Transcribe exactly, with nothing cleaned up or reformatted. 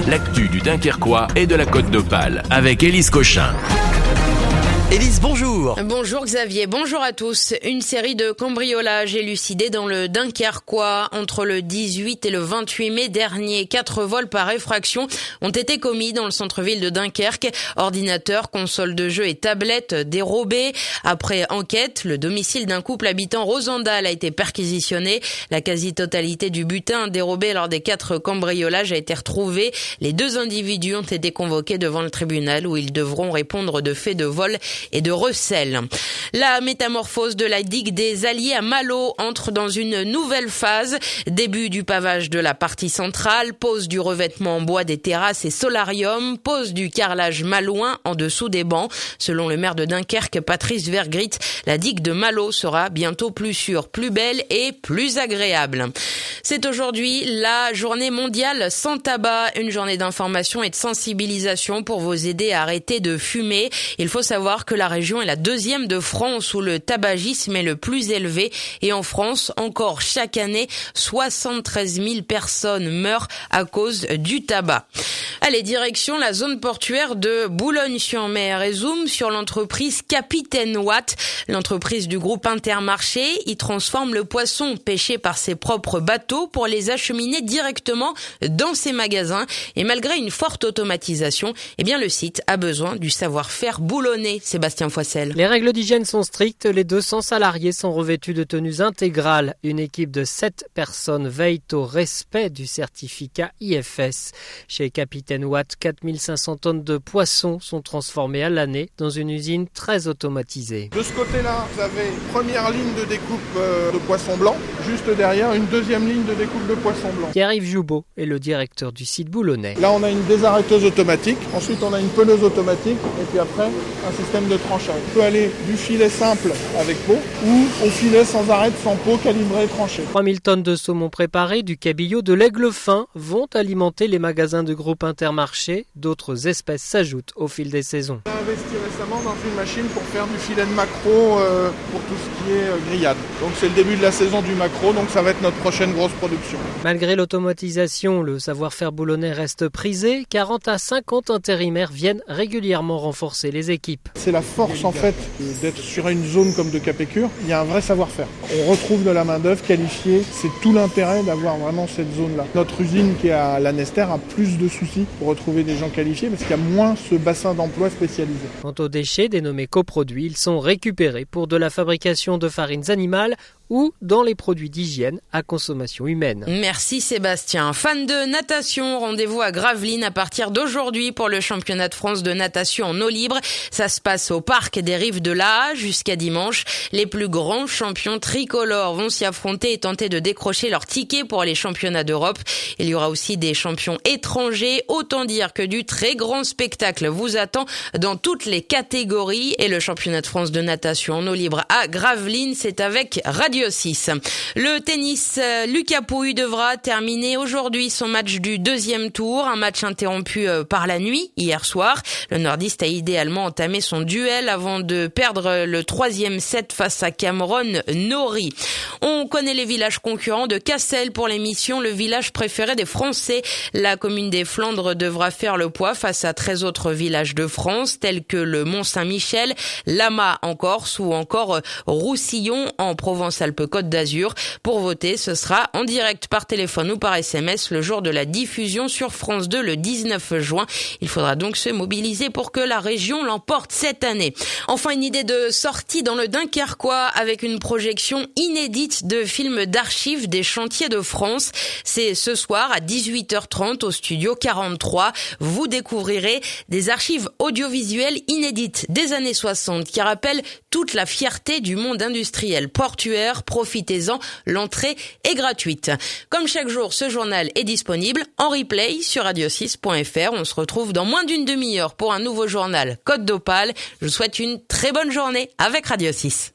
l'actu du Dunkerquois et de la Côte d'Opale avec Élise Cochin. Élise, bonjour. Bonjour Xavier, bonjour à tous. Une série de cambriolages élucidés dans le Dunkerquois entre le dix-huit et le vingt-huit mai dernier. Quatre vols par effraction ont été commis dans le centre-ville de Dunkerque. Ordinateurs, consoles de jeux et tablettes dérobées. Après enquête, le domicile d'un couple habitant Rosendal a été perquisitionné. La quasi-totalité du butin dérobé lors des quatre cambriolages a été retrouvée. Les deux individus ont été convoqués devant le tribunal où ils devront répondre de faits de vol et de recel. La métamorphose de la digue des Alliés à Malo entre dans une nouvelle phase. Début du pavage de la partie centrale, pose du revêtement en bois des terrasses et solarium, pose du carrelage malouin en dessous des bancs. Selon le maire de Dunkerque, Patrice Vergrit, la digue de Malo sera bientôt plus sûre, plus belle et plus agréable. C'est aujourd'hui la journée mondiale sans tabac, une journée d'information et de sensibilisation pour vous aider à arrêter de fumer. Il faut savoir que la région est la deuxième de France où le tabagisme est le plus élevé et en France, encore chaque année, soixante-treize mille personnes meurent à cause du tabac. Allez, direction la zone portuaire de Boulogne-sur-Mer et zoom sur l'entreprise Capitaine Watt. L'entreprise du groupe Intermarché y transforme le poisson pêché par ses propres bateaux pour les acheminer directement dans ses magasins. Et malgré une forte automatisation, eh bien le site a besoin du savoir-faire boulonnais. Sébastien Foissel. Les règles d'hygiène sont strictes. Les deux cents salariés sont revêtus de tenues intégrales. Une équipe de sept personnes veille au respect du certificat I F S. Chez Capitaine Watt, quatre mille cinq cents tonnes de poissons sont transformées à l'année dans une usine très automatisée. De ce côté-là, vous avez une première ligne de découpe de poissons blancs. Juste derrière, une deuxième ligne de découpe de poissons blancs. Pierre-Yves Joubeau est le directeur du site boulonnais. Là, on a une désarrêteuse automatique. Ensuite, on a une peneuse automatique. Et puis après, un système de tranchage. On peut aller du filet simple avec peau ou au filet sans arrêt, sans peau, calibré et tranché. trois mille tonnes de saumon préparé, du cabillaud, de l'aigle fin vont alimenter les magasins de groupe Intermarché. D'autres espèces s'ajoutent au fil des saisons. On a investi récemment dans une machine pour faire du filet de maquereau euh, pour tout ce qui est euh, grillade. Donc c'est le début de la saison du maquereau, donc ça va être notre prochaine grosse production. Malgré l'automatisation, le savoir-faire boulonnais reste prisé. quarante à cinquante intérimaires viennent régulièrement renforcer les équipes. C'est la force en fait d'être sur une zone comme de Capécure. Il y a un vrai savoir-faire. On retrouve de la main-d'œuvre qualifiée. C'est tout l'intérêt d'avoir vraiment cette zone-là. Notre usine qui est à Lanester a plus de soucis pour retrouver des gens qualifiés parce qu'il y a moins ce bassin d'emploi spécialisé. Quant aux déchets dénommés coproduits, ils sont récupérés pour de la fabrication de farines animales ou dans les produits d'hygiène à consommation humaine. Merci Sébastien. Fan de natation, rendez-vous à Gravelines à partir d'aujourd'hui pour le championnat de France de natation en eau libre. Ça se passe au parc des Rives de l'Aa jusqu'à dimanche. Les plus grands champions tricolores vont s'y affronter et tenter de décrocher leur ticket pour les championnats d'Europe. Il y aura aussi des champions étrangers. Autant dire que du très grand spectacle vous attend dans toutes les catégories. Et le championnat de France de natation en eau libre à Gravelines, c'est avec Radio six. Le tennis, Lucas Pouille devra terminer aujourd'hui son match du deuxième tour, un match interrompu par la nuit hier soir. Le nordiste a idéalement entamé son duel avant de perdre le troisième set face à Cameron Norrie. On connaît les villages concurrents de Cassel pour l'émission Le village préféré des Français. La commune des Flandres devra faire le poids face à treize autres villages de France tels que le Mont-Saint-Michel, Lama en Corse ou encore Roussillon en Provence-Alpes Côte d'Azur. Pour voter, ce sera en direct par téléphone ou par S M S le jour de la diffusion sur France deux le dix-neuf juin. Il faudra donc se mobiliser pour que la région l'emporte cette année. Enfin, une idée de sortie dans le Dunkerquois avec une projection inédite de films d'archives des chantiers de France. C'est ce soir à dix-huit heures trente au studio quarante-trois. Vous découvrirez des archives audiovisuelles inédites des années soixante qui rappellent toute la fierté du monde industriel portuaire. Profitez-en, l'entrée est gratuite. Comme chaque jour, ce journal est disponible en replay sur radio six point f r. On se retrouve dans moins d'une demi-heure pour un nouveau journal Côte d'Opale. Je vous souhaite une très bonne journée avec Radio six.